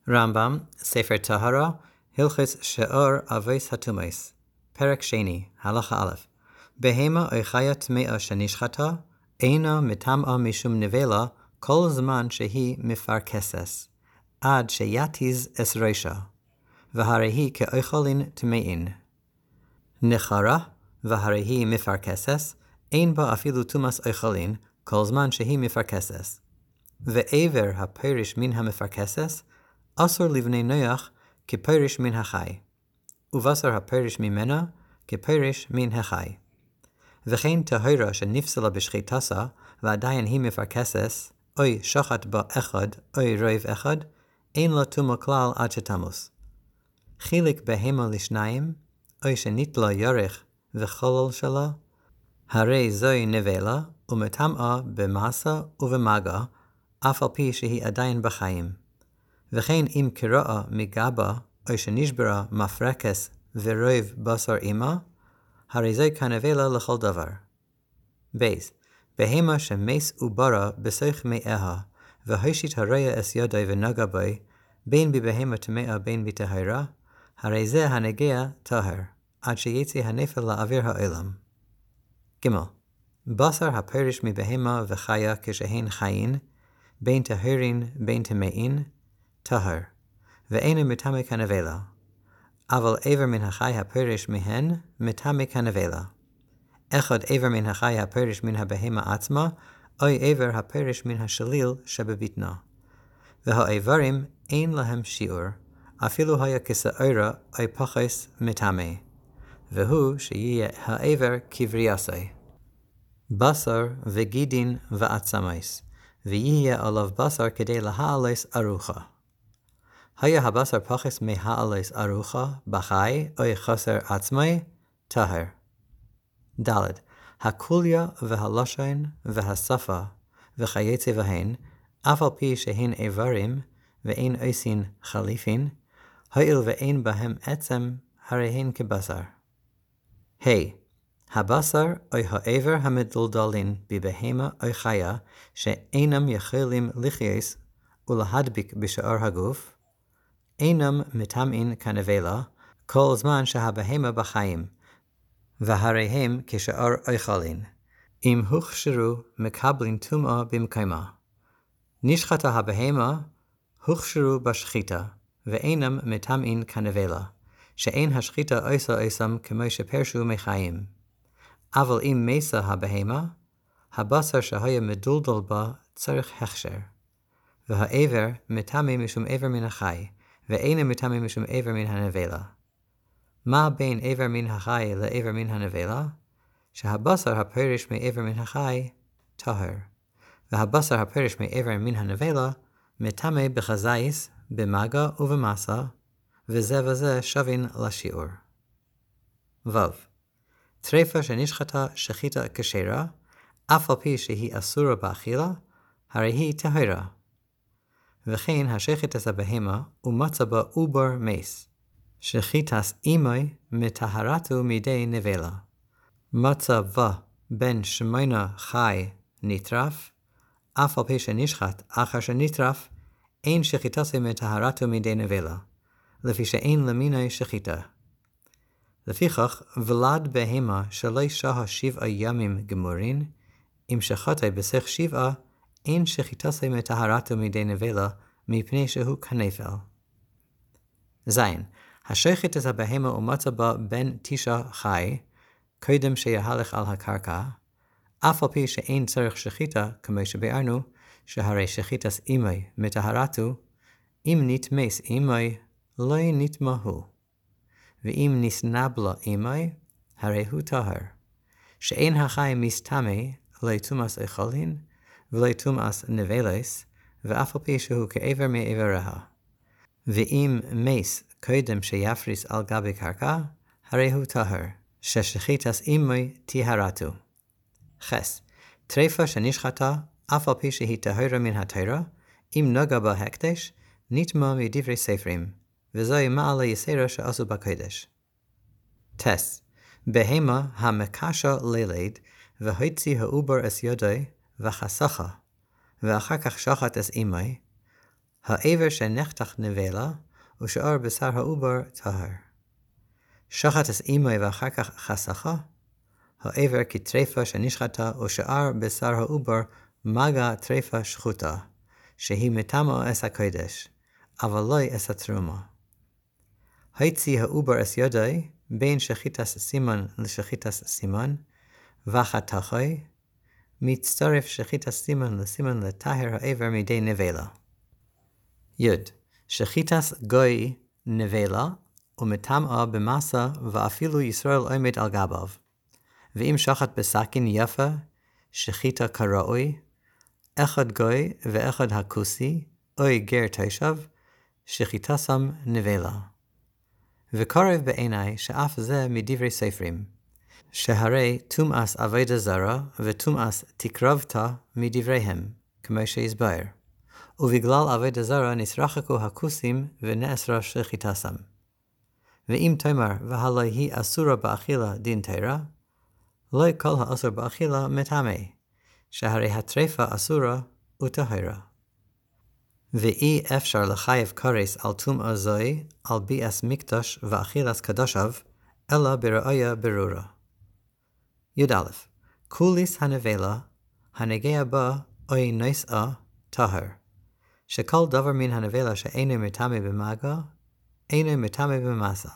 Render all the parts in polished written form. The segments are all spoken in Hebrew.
רמב"ם, ספר טהרה, הלכות שאור אבוס הטומאס, פרק שני, הלכה א'. בהמה או חיה טמאה שנשחטה, אינה מטמאה משום נבלה כל זמן שהיא מפרכסת, עד שיתיז אס ראשה, והרי היא כאוכלין טמאין. נחרה, והרי היא מפרכסת, אין בה אפילו טומאת אוכלין, כל זמן שהיא מפרכסת. ועבר הפרש מן המפרכסת, אסור לבני נוח כפרש מן החי, ובשר הפרש ממנה כפרש מן החי. וכן טהרה שנפסלה בשחיטסה, ועדיין היא מפרכסת, אוי שחט בה אחד, אוי רוב אחד, אין לה טומאה כלל עד שתמוס. חילק בהמה לשניים, אוי שניטלה ירך וחולל שלה, הרי זוהי נבלה, ומטמאה במסה ובמגע, אף על פי שהיא עדיין בחיים. וכן אם קראה מגבה, או שנשברה מפרקס ורוב בשר אימה, הרי זוהי כנבלה לכל דבר. בייס, בהמה שמס וברה בסוך מאיה, והושיט הרויה אס ידי ונגע בי, בין בבהמה טמאה בין בטהרה, הרי זה הנגע טהר, עד שיצא הנפל לאוויר העולם. ג' בשר הפרש מבהמה וחיה כשהן חיים, בין טהרין בין טמאין, טהר, ואין מטמא כנבלה. אבל עבר מן החי הפרש מהן, מטמא כנבלה. אחד עבר מן החי הפרש מן הבהמה עצמה, או עבר הפרש מן השליל שבבטנה. והאיברים אין להם שיעור, אפילו היה כשעורה או פחס מטמא, והוא שיהיה העבר כבריאסי. בשר וגידין ועצמייס, ויהיה עליו בשר כדי להעלס ארוחה. היה הבשר פחס מהעלס ארוחה, בחי או חסר עצמי, טהר. ד' הקוליה והלשון והשפה וכיוצא בהן, אף על פי שהן איברים ואין עושים חליפין, הואיל ואין בהם עצם, הרי הן כבשר. הבשר או העבר המדולדלין בבהמה או חיה, שאינם יכולים לחיות ולהדביק בשאר הגוף, אינם מטמאים כנבלה, כל זמן שהבהמה בחיים, והרי הם כשאר אוכלין, אם הוכשרו מקבלים טומאה במקומה. נשחטה הבהמה, הוכשרו בשחיטה, ואינם מטמאים כנבלה, שאין השחיטה עושה עושם כמו שפרשו מחיים. אבל אם מסה הבהמה, הבשר שהיה מדולדל בה צריך הכשר. והעבר מטמא משום עבר מן החי, ואין מטמא משום עבר מן הנבלה. מה בין עבר מן החי לעבר מן הנבלה? שהבשר הפרש מעבר מן החי, טהר. והבשר הפרש מעבר מן הנבלה, מטמא בחזאיס, במגע ובמסה, וזה וזה שווין לשיעור. ו. טרפה שנשחטה שחיטה כשרה, אף על פי שהיא אסורה באכילה, הרי היא טהרה. וכן השחיטת הבהמה ומצא בה עובר מס, שחיטת אימי מטהרתו מידי נבלה. מצא בה בן שמונה חי נטרף, אף על פי שנשחט אחר שנטרף, אין שחיטתו מטהרתו מידי נבלה, לפי שאין למיני שחיטה. לפיכך, ולד בהמה שלא שהה 7 ימים גמורין, אם שחטה בסך 7, אין שחיטתו מטהרתו מידי נבלה, מפני שהוא כנפל. ז. השחט את הבהמה ומצא בה בן 9 חי, קודם שיהלך על הקרקע, אף על פי שאין צריך שחיטה, כמו שביארנו, שהרי שחיטת אימי מטהרתו, אם נטמס אימי, לא נטמא הוא. ואם נסנבלה אימי, הרי הוא טהר. שאין החי מסתמא, לא טומאת אוכלין, ולא טומאת נבלס, ואף על פי שהוא כאיבר מאיבריה. ואם מס קודם שיפריס על גבי קרקע, הרי הוא טהר, ששחיטת אימי טהרתו. חס, טרפה שנשחטה, אף על פי שהיא טהרה מן התורה, אם נגע בה הקדש, נטמא מדברי ספרים, וזוהי מעלה יסרה שעשו בקודש. טס, בהמה המקשה לילד, והוציא העובר אס ידי, וחסכה, ואחר כך שחט אס אימי, העבר שנחתך נבלה, ושאר בשר העובר טהר. שחט את אימוי ואחר כך חסכה, העבר כטרפה שנשחטה, ושאר בשר העובר מגע טרפה שחוטה, שהיא מטמא אס הקודש, אבל לא אס התרומה. היצי העובר אס ידי, בין שחיטס סימן לשחיטס סימן, וחתכי, מצטרף שחיטס סימן לסימן לטהר העבר מדי נבלה. יוד, שחיטס גוי נבלה, ומטמאה במסה ואפילו ישראל עומד על גביו. ואם שחט בסכין יפה, שחיטה כראוי, אחד גוי ואחד הכוסי, אוי גר תשב, שחיטסם נבלה. וקרב בעיני שאף זה מדברי ספרים, שהרי תומאס עבודה זרה ותומאס תקרבתה מדבריהם, כמו שהסבר. ובגלל עבודה זרה נשרחקו הכוסים ונאסרה שחיטסם. ואם תאמר והלא היא אסורה באכילה דין תירה, לא כל האסור באכילה מטמא, שהרי הטרפה אסורה וטהרה. ואי אפשר לחייב קורס על טומאה זוי, על ביאס מקדש ואכילס קדושיו, אלא בראיה ברורה. י"א קוליס הנבלה, הנגע בה אוי נשאה טהר, שכל דבר מן הנבלה שאינו מטמא במגע, אינו מטמא במסה.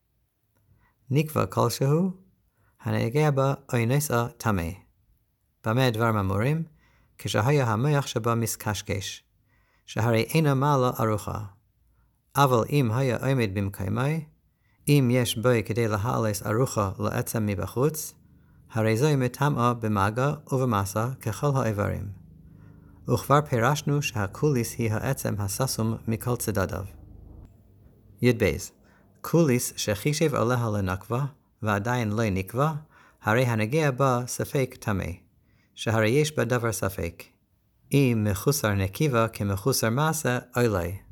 נקבע כלשהו, הנגע בה אוי נשאה טמא. במה דברים אמורים? כשהיה המוח שבה מסקשקש, שהרי אינה מעלה ארוחה. אבל אם היה עומד במקיימי, אם יש בו כדי להעלס ארוחה לעצם מבחוץ, הרי זו מטמאה במגע ובמסה ככל האיברים. וכבר פירשנו שהקוליס היא העצם הססום מכל צדדיו. י"ב קוליס שחישב עליה לנקבה, ועדיין לא נקבע, הרי הנגע בה ספק טמא, שהרי יש בה דבר ספק. אם מחוסר נקיבה כמחוסר מסה, אולי.